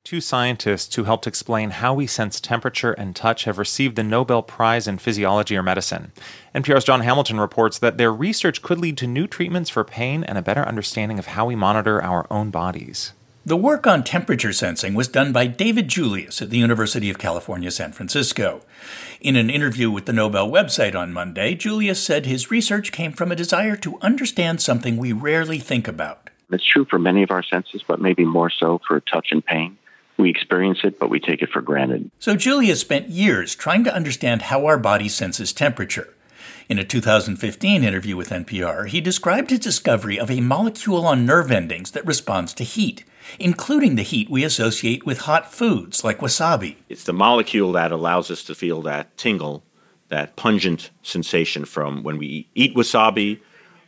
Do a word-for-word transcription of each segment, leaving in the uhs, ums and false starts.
Two scientists who helped explain how we sense temperature and touch have received the Nobel Prize in Physiology or Medicine. N P R's John Hamilton reports that their research could lead to new treatments for pain and a better understanding of how we monitor our own bodies. The work on temperature sensing was done by David Julius at the University of California, San Francisco. In an interview with the Nobel website on Monday, Julius said his research came from a desire to understand something we rarely think about. It's true for many of our senses, but maybe more so for touch and pain. We experience it, but we take it for granted. So Julius spent years trying to understand how our body senses temperature. In a two thousand fifteen interview with N P R, he described his discovery of a molecule on nerve endings that responds to heat, including the heat we associate with hot foods like wasabi. It's the molecule that allows us to feel that tingle, that pungent sensation from when we eat wasabi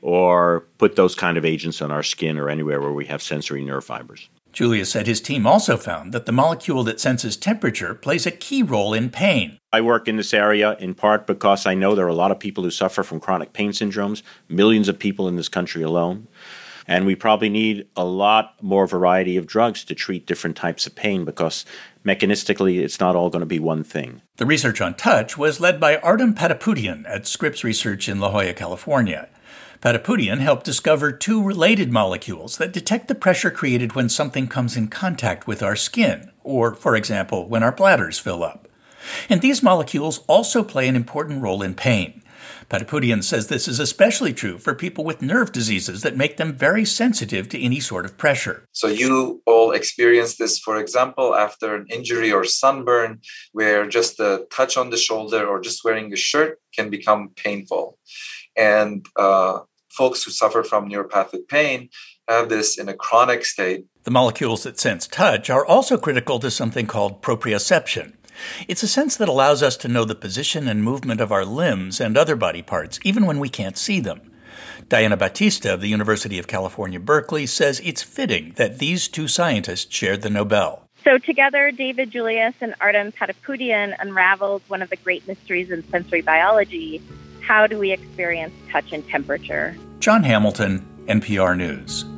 or put those kind of agents on our skin or anywhere where we have sensory nerve fibers. Julius said his team also found that the molecule that senses temperature plays a key role in pain. I work in this area in part because I know there are a lot of people who suffer from chronic pain syndromes, millions of people in this country alone. And we probably need a lot more variety of drugs to treat different types of pain because mechanistically it's not all going to be one thing. The research on touch was led by Artem Patapoutian at Scripps Research in La Jolla, California. Patapoutian helped discover two related molecules that detect the pressure created when something comes in contact with our skin, or, for example, when our bladders fill up. And these molecules also play an important role in pain. Patapoutian says this is especially true for people with nerve diseases that make them very sensitive to any sort of pressure. So you all experience this, for example, after an injury or sunburn, where just the touch on the shoulder or just wearing a shirt can become painful. And uh, folks who suffer from neuropathic pain have this in a chronic state. The molecules that sense touch are also critical to something called proprioception. It's a sense that allows us to know the position and movement of our limbs and other body parts, even when we can't see them. Diana Battista of the University of California, Berkeley, says it's fitting that these two scientists shared the Nobel. So together, David Julius and Artem Patapoutian unraveled one of the great mysteries in sensory biology. How do we experience touch and temperature? John Hamilton, N P R News.